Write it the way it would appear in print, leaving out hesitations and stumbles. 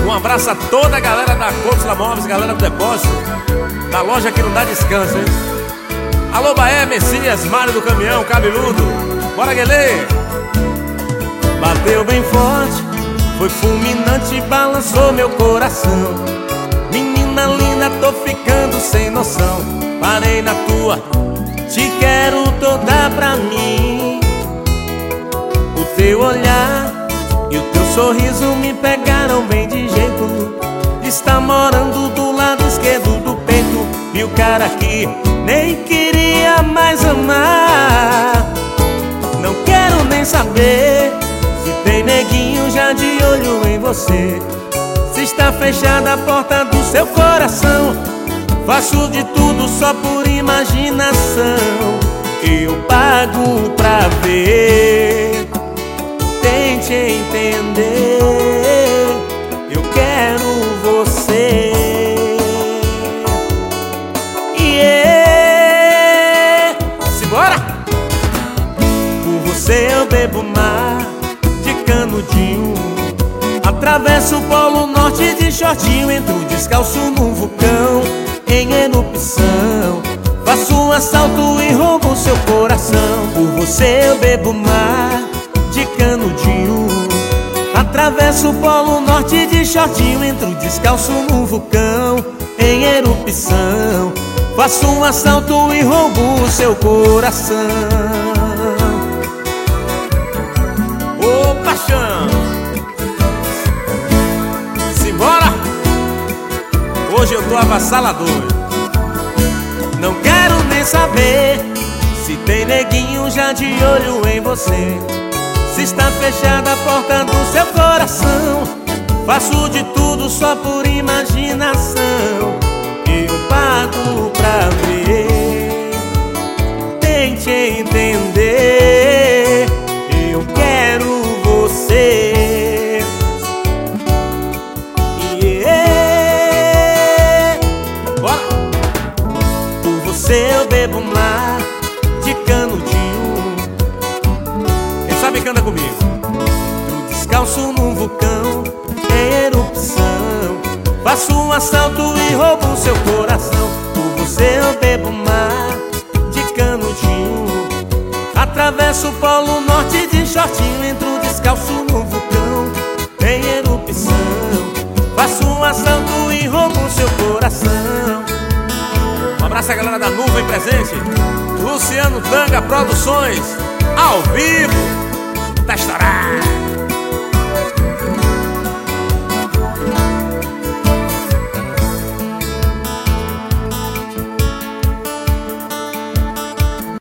Um abraço a toda a galera da Coxla Móveis, galera do depósito, da loja que não dá descanso, hein? Alô, Baé, Messias, Mário do Caminhão, Cabeludo. Bora, Guelê! Bateu bem forte, foi fulminante, balançou meu coração. Menina linda, tô ficando sem noção. Parei na tua, te quero toda pra mim. O teu olhar e o teu sorriso me pegaram bem de jeito. Está morando do lado esquerdo do peito. E o cara que nem queria mais amar. Não quero nem saber se tem neguinho já de olho em você. Se está fechada a porta do seu coração. Faço de tudo só por imaginação. Eu pago pra ver. Tente entender. Eu quero você. Simbora! Por você eu bebo mar de canudinho. Atravesso o polo norte de shortinho. Entro descalço num vulcão em erupção. Faço um assalto e roubo seu coração. Por você eu bebo mar de canudinho. Atravesso o polo norte de shortinho. Entro descalço num vulcão em erupção. Faço um assalto e roubo o seu coração. Ô, paixão! Simbora! Hoje eu tô avassalador. Não quero nem saber se tem neguinho já de olho em você. Se está fechada a porta do seu coração. Faço de tudo só por imaginação. Eu pago pra ver. Tente entender. Eu quero você. Bora! Por você eu bebo mar de canudinho. Quem sabe canta comigo. Descalço num vulcão em erupção. Faço um assalto e roubo seu coração. Por você eu bebo mar de canudinho. Atravesso o polo norte de shortinho. Entro descalço no vulcão em erupção. Faço um assalto e roubo seu coração. Um abraço à galera da Nuvem presente. Luciano Tanga Produções, ao vivo. Tá estourado.